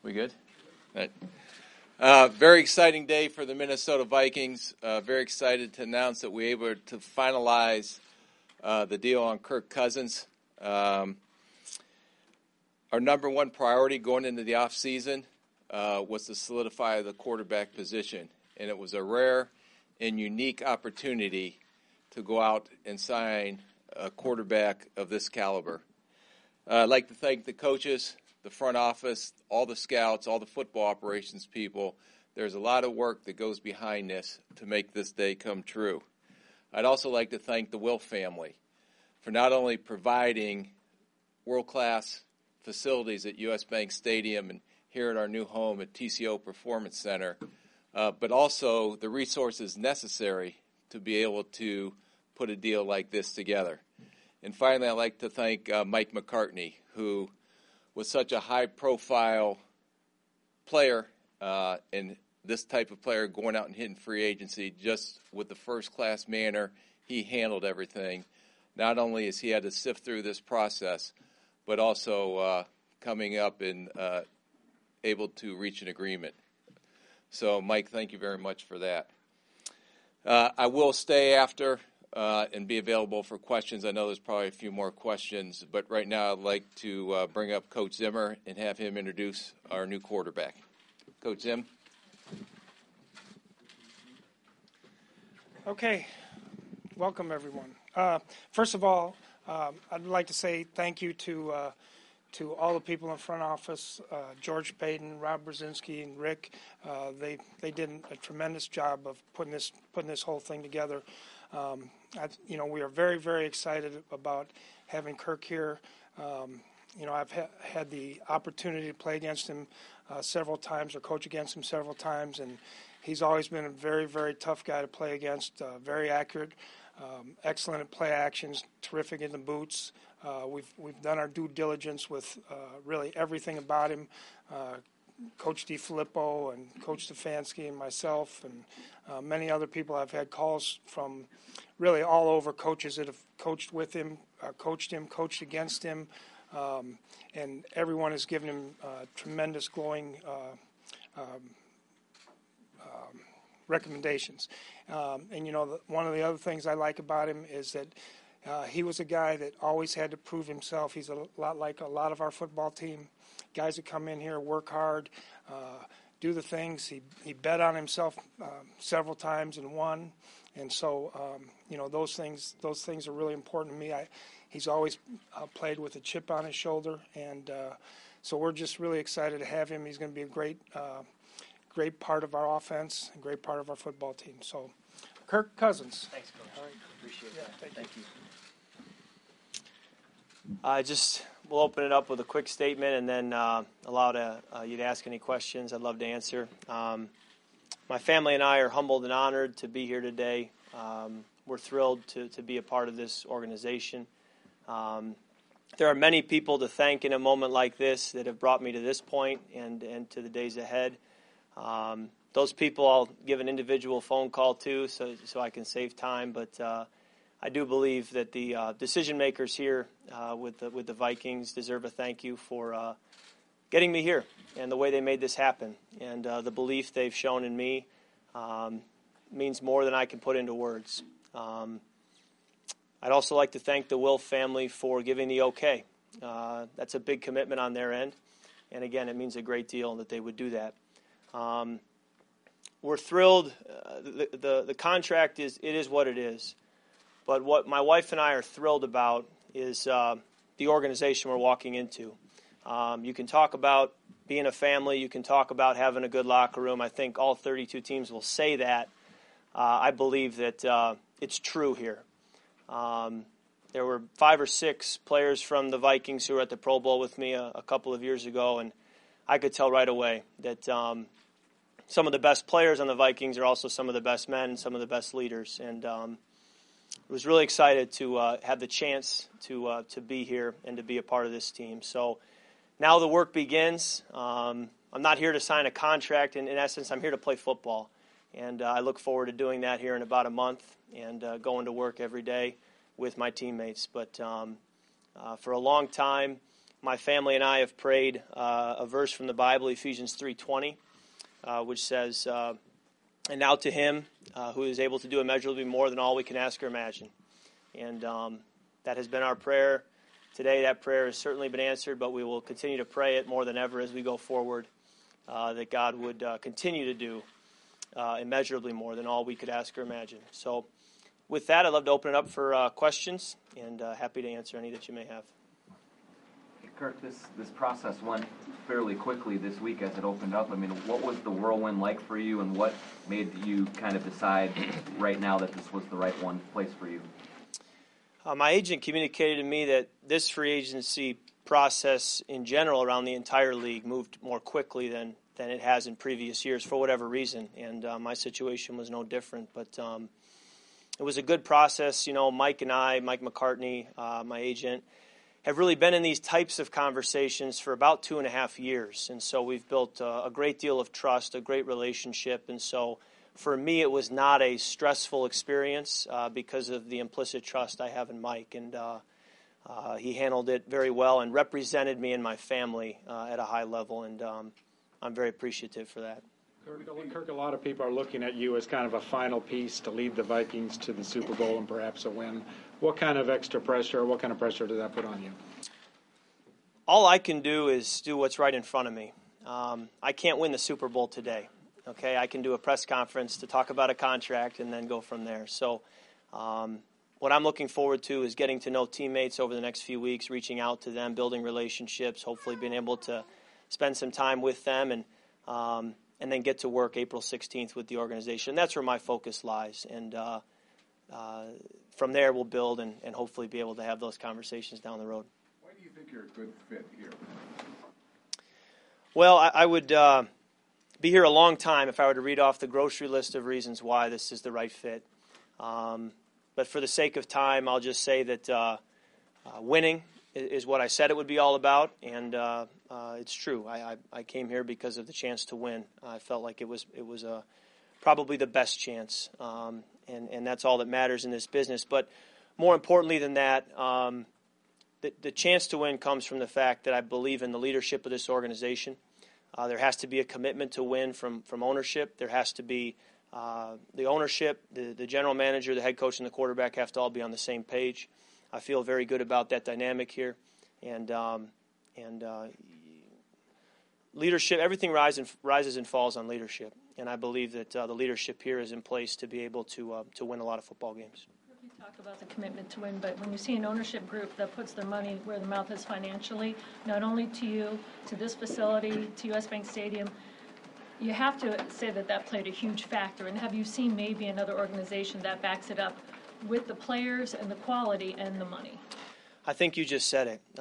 We good? All right. Very exciting day for the Minnesota Vikings. Very excited to announce that we were able to finalize the deal on Kirk Cousins. Our number one priority going into the offseason was to solidify the quarterback position. And it was a rare and unique opportunity to go out and sign a quarterback of this caliber. I'd like to thank the coaches, the front office, all the scouts, all the football operations people. There's a lot of work that goes behind this to make this day come true. I'd also like to thank the Wilf family for not only providing world-class facilities at U.S. Bank Stadium and here at our new home at TCO Performance Center, but also the resources necessary to be able to put a deal like this together. And finally, I'd like to thank Mike McCartney, who was such a high-profile player and this type of player going out and hitting free agency just with the first-class manner he handled everything. Not only has he had to sift through this process, but also coming up and able to reach an agreement. So, Mike, thank you very much for that. I will stay after and be available for questions. I know there's probably a few more questions, but right now I'd like to bring up Coach Zimmer and have him introduce our new quarterback. Coach Zim. Okay. Welcome, everyone. First of all, I'd like to say thank you to all the people in front office, George Payton, Rob Brzezinski, and Rick. They did a tremendous job of putting this whole thing together. We are very, very excited about having Kirk here. I've had the opportunity to play against him several times or coach against him several times, and he's always been a very, very tough guy to play against, very accurate, excellent at play actions, terrific in the boots. We've done our due diligence with really everything about him. Coach DiFilippo and Coach Stefanski and myself and many other people. I've had calls from really all over coaches that have coached with him, coached against him, and everyone has given him tremendous glowing recommendations. One of the other things I like about him is that he was a guy that always had to prove himself. He's a lot like a lot of our football team. Guys that come in here, work hard, do the things. He bet on himself several times and won. And so, those things are really important to me. He's always played with a chip on his shoulder. And so we're just really excited to have him. He's going to be a great part of our offense, a great part of our football team. So, Kirk Cousins. Thanks, Coach. All right. Appreciate Yeah, that. thank you. We'll open it up with a quick statement and then allow you to ask any questions. I'd love to answer. My family and I are humbled and honored to be here today. We're thrilled to be a part of this organization. There are many people to thank in a moment like this that have brought me to this point and to the days ahead. Those people I'll give an individual phone call to so I can save time, but I do believe that the decision makers here with the Vikings deserve a thank you for getting me here and the way they made this happen. And the belief they've shown in me means more than I can put into words. I'd also like to thank the Wilf family for giving the okay. That's a big commitment on their end. And again, it means a great deal that they would do that. We're thrilled. The contract is what it is. But what my wife and I are thrilled about is the organization we're walking into. You can talk about being a family. You can talk about having a good locker room. I think all 32 teams will say that. I believe that it's true here. There were 5 or 6 players from the Vikings who were at the Pro Bowl with me a couple of years ago, and I could tell right away that some of the best players on the Vikings are also some of the best men, some of the best leaders. And I was really excited to have the chance to be here and to be a part of this team. So now the work begins. I'm not here to sign a contract. In essence, I'm here to play football. And I look forward to doing that here in about a month and going to work every day with my teammates. But for a long time, my family and I have prayed a verse from the Bible, Ephesians 3:20, which says, "And now to Him who is able to do immeasurably more than all we can ask or imagine." And that has been our prayer today. That prayer has certainly been answered, but we will continue to pray it more than ever as we go forward, that God would continue to do immeasurably more than all we could ask or imagine. So with that, I'd love to open it up for questions, and happy to answer any that you may have. Kirk, this process went fairly quickly this week as it opened up. I mean, what was the whirlwind like for you, and what made you kind of decide right now that this was the right place for you? My agent communicated to me that this free agency process in general around the entire league moved more quickly than it has in previous years for whatever reason, and my situation was no different. But it was a good process. You know, Mike McCartney, my agent, have really been in these types of conversations for about 2.5 years, and so we've built a great deal of trust, a great relationship, and so for me it was not a stressful experience because of the implicit trust I have in Mike, and he handled it very well and represented me and my family at a high level, and I'm very appreciative for that. Kirk, a lot of people are looking at you as kind of a final piece to lead the Vikings to the Super Bowl and perhaps a win. What kind of extra pressure, what kind of pressure does that put on you? All I can do is do what's right in front of me. I can't win the Super Bowl today. Okay, I can do a press conference to talk about a contract and then go from there. So what I'm looking forward to is getting to know teammates over the next few weeks, reaching out to them, building relationships, hopefully being able to spend some time with them, and then get to work April 16th with the organization. That's where my focus lies. And from there we'll build and hopefully be able to have those conversations down the road. Why do you think you're a good fit here? Well, I would be here a long time if I were to read off the grocery list of reasons why this is the right fit. But for the sake of time, I'll just say that winning is what I said it would be all about, and it's true. I came here because of the chance to win. I felt like it was probably the best chance, and that's all that matters in this business. But more importantly than that, the chance to win comes from the fact that I believe in the leadership of this organization. There has to be a commitment to win from ownership. There has to be the ownership, the general manager, the head coach, and the quarterback have to all be on the same page. I feel very good about that dynamic here, and leadership. Everything rises and falls on leadership, and I believe that the leadership here is in place to be able to win a lot of football games. You talk about the commitment to win, but when you see an ownership group that puts their money where their mouth is financially, not only to you, to this facility, to U.S. Bank Stadium, you have to say that played a huge factor. And have you seen maybe another organization that backs it up with the players and the quality and the money? I think you just said it.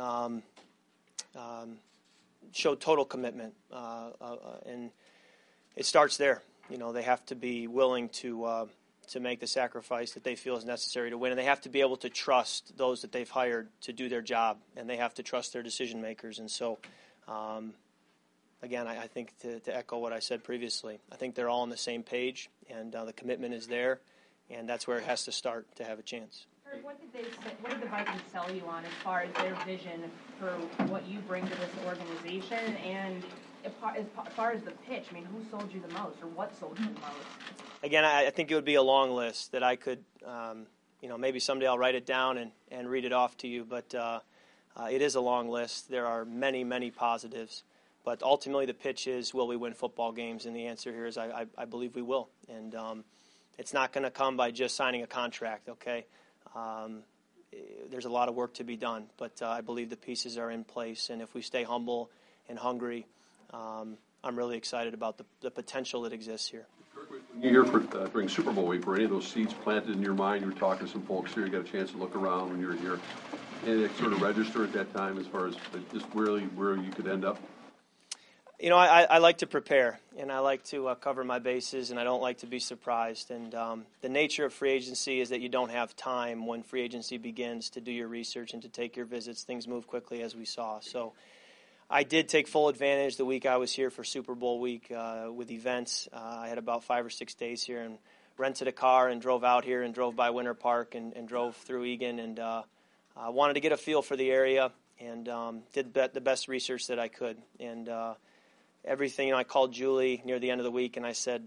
Show total commitment, and it starts there. You know, they have to be willing to make the sacrifice that they feel is necessary to win, and they have to be able to trust those that they've hired to do their job, and they have to trust their decision makers. And so, again, I think to echo what I said previously, I think they're all on the same page, and the commitment is there. And that's where it has to start to have a chance. What did the Vikings sell you on as far as their vision for what you bring to this organization? And as far as the pitch, I mean, who sold you the most, or what sold you the most? Again, I think it would be a long list that I could, maybe someday I'll write it down and read it off to you. But it is a long list. There are many, many positives. But ultimately the pitch is, will we win football games? And the answer here is I believe we will. And it's not going to come by just signing a contract, okay? There's a lot of work to be done, but I believe the pieces are in place. And if we stay humble and hungry, I'm really excited about the potential that exists here. You're here during Super Bowl week. Were any of those seeds planted in your mind? You were talking to some folks here. You got a chance to look around when you were here. Any that sort of register at that time as far as just really where you could end up? You know, I like to prepare, and I like to cover my bases, and I don't like to be surprised. And the nature of free agency is that you don't have time when free agency begins to do your research and to take your visits. Things move quickly, as we saw. So I did take full advantage the week I was here for Super Bowl week with events. I had about 5 or 6 days here and rented a car and drove out here and drove by Winter Park and drove through Egan and wanted to get a feel for the area. and did the best research that I could. And everything, I called Julie near the end of the week, and I said,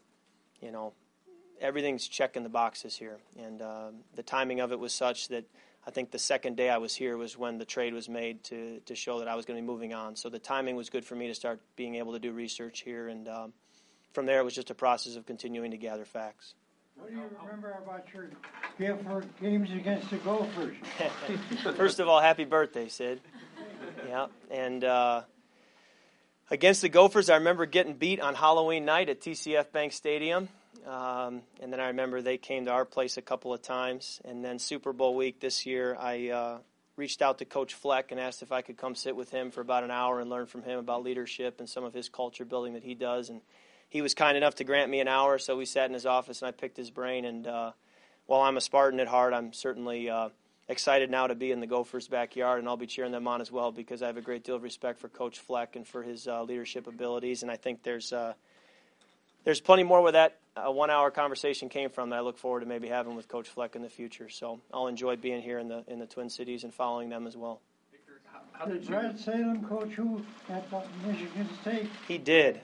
everything's checking the boxes here. And the timing of it was such that I think the second day I was here was when the trade was made to show that I was going to be moving on. So the timing was good for me to start being able to do research here. And from there, it was just a process of continuing to gather facts. What do you remember about your Guilford games against the Gophers? First of all, happy birthday, Sid. Yeah, and against the Gophers, I remember getting beat on Halloween night at TCF Bank Stadium. And then I remember they came to our place a couple of times. And then Super Bowl week this year, I reached out to Coach Fleck and asked if I could come sit with him for about an hour and learn from him about leadership and some of his culture building that he does. And he was kind enough to grant me an hour, so we sat in his office and I picked his brain. And while I'm a Spartan at heart, I'm certainly excited now to be in the Gophers' backyard, and I'll be cheering them on as well because I have a great deal of respect for Coach Fleck and for his leadership abilities. And I think there's plenty more where that 1 hour conversation came from that I look forward to maybe having with Coach Fleck in the future. So I'll enjoy being here in the Twin Cities and following them as well. How did Brad Salem coach you at Michigan State? He did.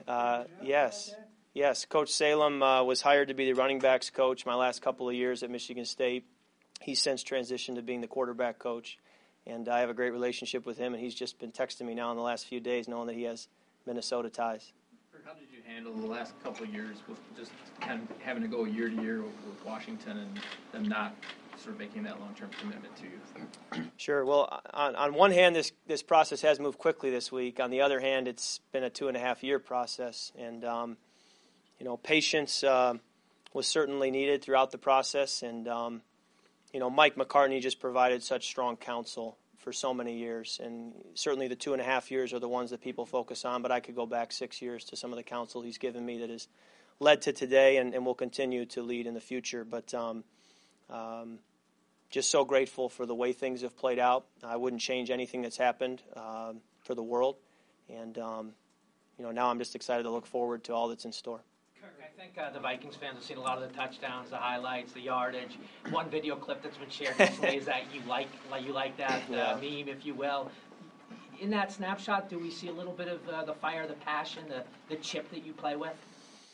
Yes. Coach Salem was hired to be the running backs coach my last couple of years at Michigan State. He's since transitioned to being the quarterback coach, and I have a great relationship with him, and he's just been texting me now in the last few days knowing that he has Minnesota ties. How did you handle the last couple of years with just kind of having to go year to year with Washington and them not sort of making that long-term commitment to you? Sure. Well, on one hand, this process has moved quickly this week. On the other hand, it's been a 2.5-year process, and patience was certainly needed throughout the process. And Mike McCartney just provided such strong counsel for so many years, and certainly the 2.5 years are the ones that people focus on, but I could go back 6 years to some of the counsel he's given me that has led to today and will continue to lead in the future. But just so grateful for the way things have played out. I wouldn't change anything that's happened for the world, and now I'm just excited to look forward to all that's in store. Kirk, I think the Vikings fans have seen a lot of the touchdowns, the highlights, the yardage. One video clip that's been shared recently is that you like that meme, if you will. In that snapshot, do we see a little bit of the fire, the passion, the chip that you play with?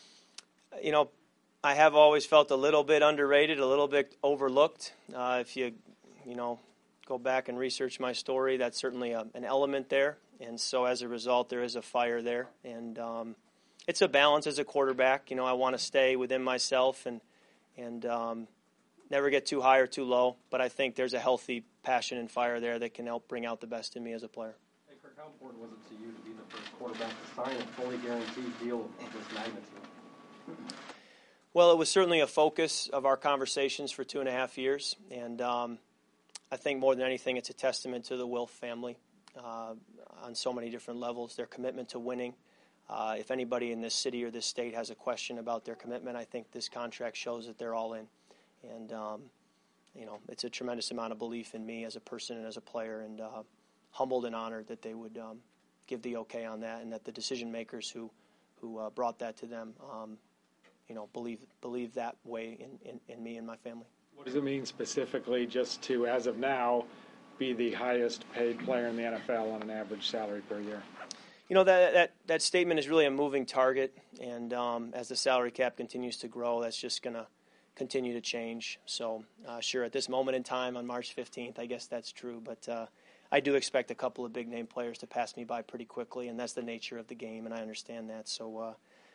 I have always felt a little bit underrated, a little bit overlooked. If you go back and research my story, that's certainly an element there. And so as a result, there is a fire there. And it's a balance as a quarterback. I want to stay within myself and never get too high or too low. But I think there's a healthy passion and fire there that can help bring out the best in me as a player. Hey, Kirk, how important was it to you to be the first quarterback to sign a fully guaranteed deal of this magnitude? Well, it was certainly a focus of our conversations for 2.5 years. And I think more than anything, it's a testament to the Wilf family on so many different levels, their commitment to winning. If anybody in this city or this state has a question about their commitment, I think this contract shows that they're all in. And, it's a tremendous amount of belief in me as a person and as a player, and humbled and honored that they would give the okay on that, and that the decision makers who brought that to them, believe that way in me and my family. What does it mean specifically just to, as of now, be the highest paid player in the NFL on an average salary per year? That statement is really a moving target, and as the salary cap continues to grow, that's just going to continue to change. So, sure, at this moment in time on March 15th, I guess that's true, but I do expect a couple of big-name players to pass me by pretty quickly, and that's the nature of the game, and I understand that. So,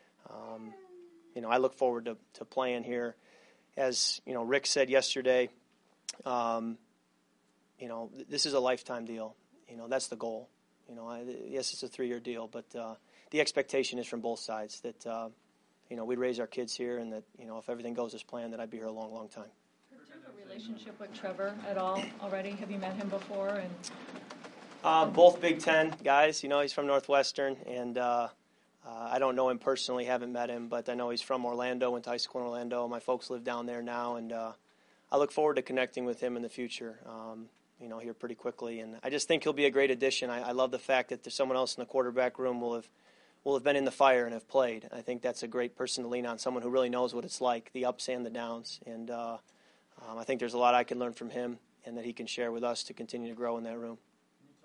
I look forward to playing here. As, Rick said yesterday, this is a lifetime deal. That's the goal. Yes, it's a 3-year deal, but the expectation is from both sides that, we'd raise our kids here, and that, if everything goes as planned, that I'd be here a long, long time. Do you have a relationship with Trevor at all already? Have you met him before? Both Big Ten guys. He's from Northwestern, and I don't know him personally, haven't met him, but I know he's from Orlando, went to high school in Orlando. My folks live down there now, and I look forward to connecting with him in the future. Here pretty quickly, and I just think he'll be a great addition. I love the fact that there's someone else in the quarterback room will have been in the fire and have played. I think that's a great person to lean on, someone who really knows what it's like, the ups and the downs, and I think there's a lot I can learn from him and that he can share with us to continue to grow in that room. Can you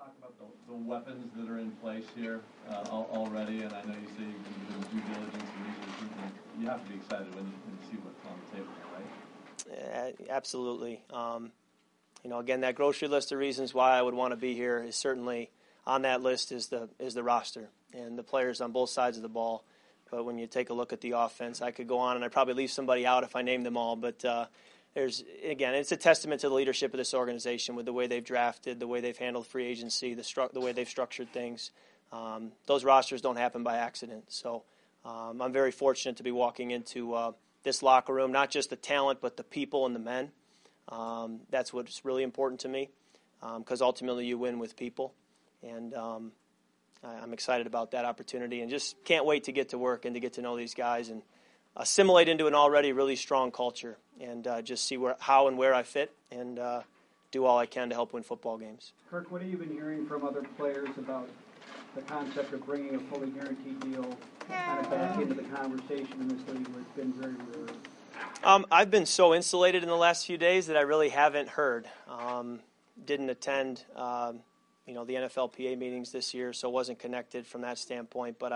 talk about the weapons that are in place here already, and I know you say you've been doing due diligence and research. You have to be excited when you see what's on the table here, right? Absolutely. Again, that grocery list of reasons why I would want to be here is certainly on that list is the roster and the players on both sides of the ball. But when you take a look at the offense, I could go on and I'd probably leave somebody out if I named them all. But it's a testament to the leadership of this organization with the way they've drafted, the way they've handled free agency, the way they've structured things. Those rosters don't happen by accident. So I'm very fortunate to be walking into this locker room, not just the talent, but the people and the men. That's what's really important to me because ultimately you win with people. And I'm excited about that opportunity and just can't wait to get to work and to get to know these guys and assimilate into an already really strong culture and just see how and where I fit and do all I can to help win football games. Kirk, what have you been hearing from other players about the concept of bringing a fully guaranteed deal kind of back into the conversation in this league where it's been very rare? I've been so insulated in the last few days that I really haven't heard. Didn't attend the NFLPA meetings this year, so wasn't connected from that standpoint. But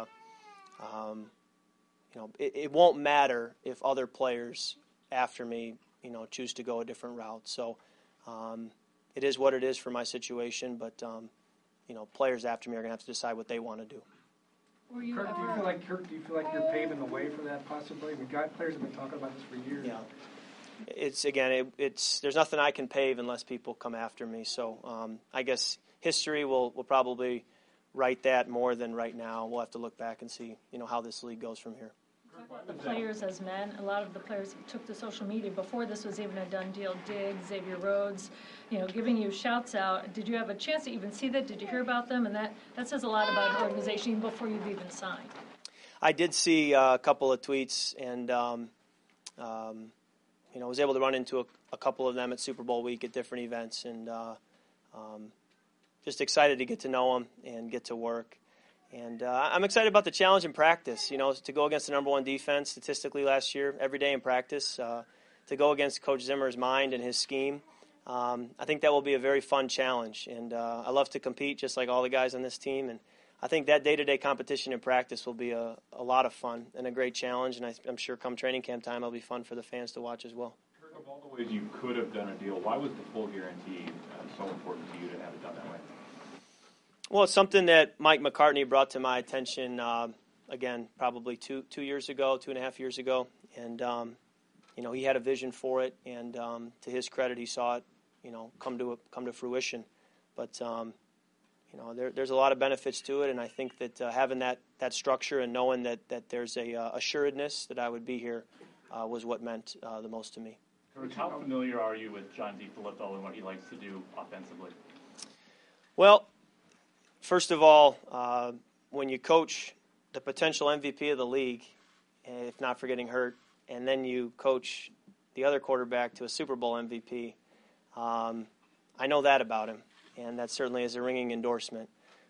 it won't matter if other players after me, choose to go a different route. So it is what it is for my situation. But players after me are going to have to decide what they want to do. Kirk, do you feel like you're paving the way for that possibility? We've got players have been talking about this for years. Yeah. There's nothing I can pave unless people come after me. So I guess history will probably write that more than right now. We'll have to look back and see, how this league goes from here. Talk about the players as men. A lot of the players took to social media before this was even a done deal. Diggs, Xavier Rhodes, giving you shouts out. Did you have a chance to even see that? Did you hear about them? And that says a lot about an organization even before you've even signed. I did see a couple of tweets and, was able to run into a couple of them at Super Bowl week at different events and just excited to get to know them and get to work. And I'm excited about the challenge in practice, to go against the number one defense statistically last year, every day in practice, to go against Coach Zimmer's mind and his scheme. I think that will be a very fun challenge. And I love to compete just like all the guys on this team. And I think that day-to-day competition in practice will be a lot of fun and a great challenge. And I'm sure come training camp time, it'll be fun for the fans to watch as well. Of all the ways you could have done a deal, why was the full guarantee so important to you to have it done that way? Well, it's something that Mike McCartney brought to my attention, again, probably 2.5 years ago. And, he had a vision for it. And to his credit, he saw it, come to fruition. But, there's a lot of benefits to it. And I think that having that structure and knowing that there's a assuredness that I would be here was what meant the most to me. How familiar are you with John DeFilippo and what he likes to do offensively? Well, first of all, when you coach the potential MVP of the league, if not for getting hurt, and then you coach the other quarterback to a Super Bowl MVP, I know that about him, and that certainly is a ringing endorsement.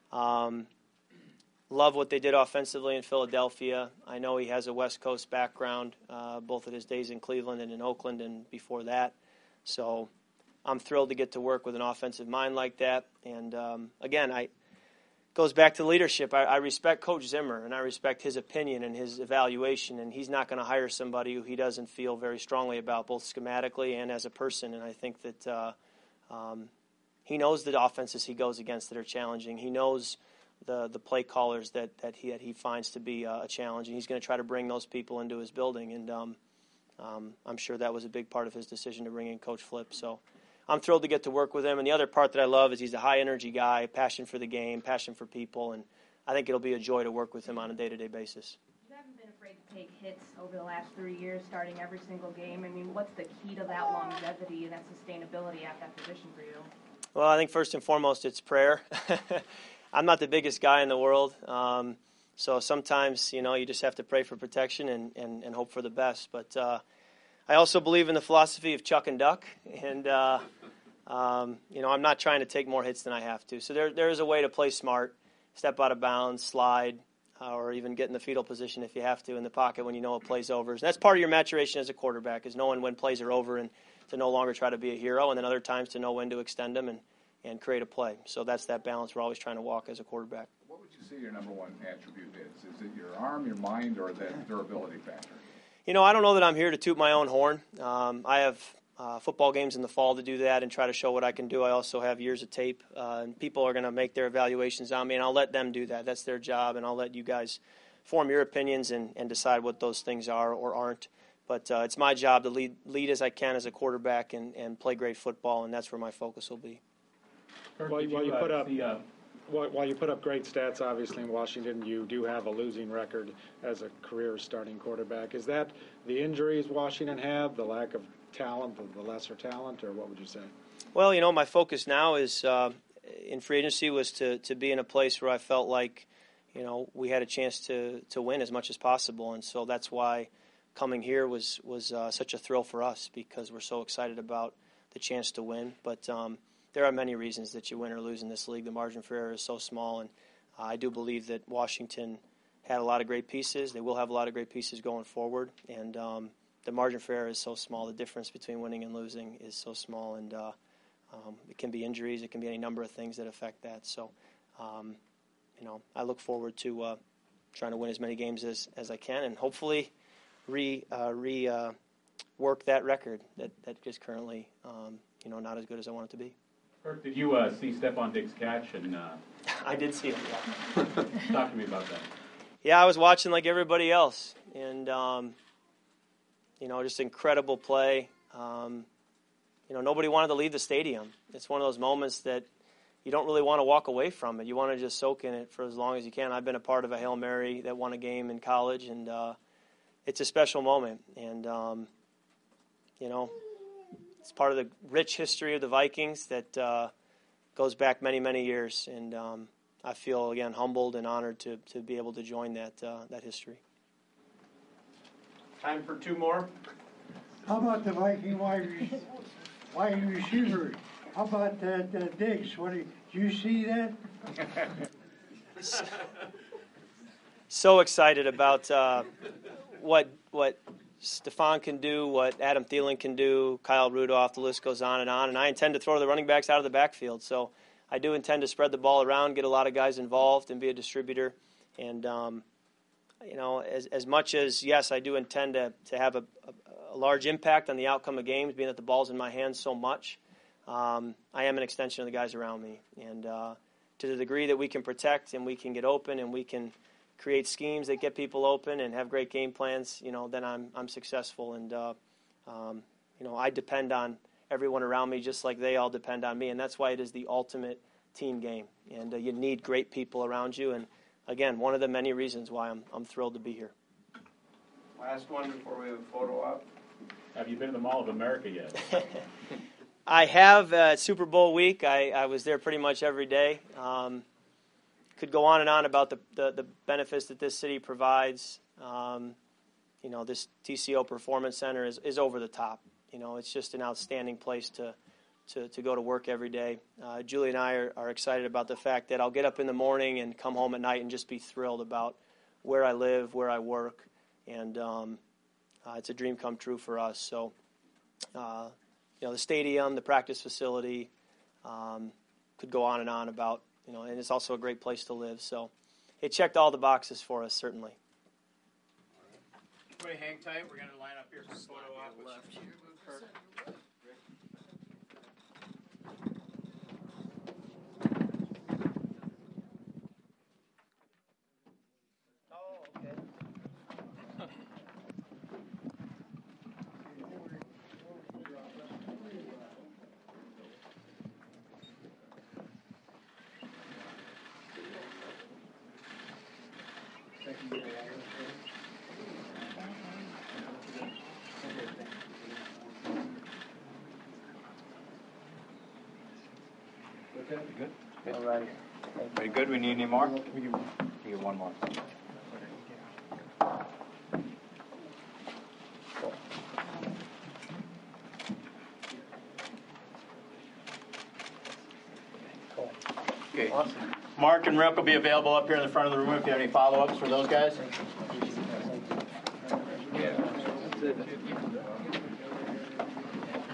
Love what they did offensively in Philadelphia. I know he has a West Coast background, both of his days in Cleveland and in Oakland and before that. So I'm thrilled to get to work with an offensive mind like that. And, again, it goes back to leadership. I respect Coach Zimmer, and I respect his opinion and his evaluation, and he's not going to hire somebody who he doesn't feel very strongly about, both schematically and as a person. And I think that he knows the offenses he goes against that are challenging. He knows the play callers that he finds to be a challenge, and he's going to try to bring those people into his building. And I'm sure that was a big part of his decision to bring in Coach Flip. So I'm thrilled to get to work with him. And the other part that I love is he's a high-energy guy, passion for the game, passion for people, and I think it'll be a joy to work with him on a day-to-day basis. You haven't been afraid to take hits over the last 3 years, starting every single game. I mean, what's the key to that longevity and that sustainability at that position for you? Well, I think first and foremost it's prayer. I'm not the biggest guy in the world, so sometimes, you just have to pray for protection and hope for the best. But I also believe in the philosophy of chuck and duck, and I'm not trying to take more hits than I have to. So there is a way to play smart, step out of bounds, slide, or even get in the fetal position if you have to in the pocket when you know a play's over. And that's part of your maturation as a quarterback, is knowing when plays are over and to no longer try to be a hero, and then other times to know when to extend them and and create a play. So that's that balance we're always trying to walk as a quarterback. What would you say your number one attribute is? Is it your arm, your mind, or that durability factor? I don't know that I'm here to toot my own horn. I have football games in the fall to do that and try to show what I can do. I also have years of tape, and people are going to make their evaluations on me, and I'll let them do that. That's their job, and I'll let you guys form your opinions and decide what those things are or aren't. But it's my job to lead as I can as a quarterback and play great football, and that's where my focus will be. While you put up great stats, obviously, in Washington, you do have a losing record as a career starting quarterback. Is that the injuries Washington had, the lack of talent, the lesser talent, or what would you say? Well, my focus now is in free agency was to be in a place where I felt like, we had a chance to win as much as possible. And so that's why coming here was such a thrill for us, because we're so excited about the chance to win. But there are many reasons that you win or lose in this league. The margin for error is so small, and I do believe that Washington had a lot of great pieces. They will have a lot of great pieces going forward, and the margin for error is so small. The difference between winning and losing is so small, and it can be injuries. It can be any number of things that affect that. So, I look forward to trying to win as many games as I can, and hopefully work that record that is currently not as good as I want it to be. Kirk, did you see Stephon Diggs catch? And I did see it. Talk to me about that. Yeah, I was watching like everybody else, and just incredible play. Nobody wanted to leave the stadium. It's one of those moments that you don't really want to walk away from it. You want to just soak in it for as long as you can. I've been a part of a Hail Mary that won a game in college, and it's a special moment. And it's part of the rich history of the Vikings that goes back many, many years. And I feel, again, humbled and honored to be able to join that history. Time for two more. How about the Viking wide receiver? How about Diggs? Did you see that? So excited about what Stephon can do, what Adam Thielen can do, Kyle Rudolph, the list goes on. And I intend to throw the running backs out of the backfield. So I do intend to spread the ball around, get a lot of guys involved, and be a distributor. And, as much as, yes, I do intend to have a large impact on the outcome of games, being that the ball's in my hands so much, I am an extension of the guys around me. And to the degree that we can protect and we can get open and we can create schemes that get people open and have great game plans, then I'm successful. And, I depend on everyone around me just like they all depend on me. And that's why it is the ultimate team game. And you need great people around you. And, again, one of the many reasons why I'm thrilled to be here. Last one before we have a photo op. Have you been to the Mall of America yet? I have Super Bowl week. I was there pretty much every day. Could go on and on about the benefits that this city provides. This TCO Performance Center is over the top. It's just an outstanding place to go to work every day. Julie and I are excited about the fact that I'll get up in the morning and come home at night and just be thrilled about where I live, where I work, and it's a dream come true for us. So, the stadium, the practice facility, could go on and on about, and it's also a great place to live. So it checked all the boxes for us, certainly. Everybody hang tight. We're going to line up here for photo op. Okay, good. All right. Very good. We need any more? We get one more. Okay. Awesome. Mark and Rick will be available up here in the front of the room if you have any follow-ups for those guys. Yeah.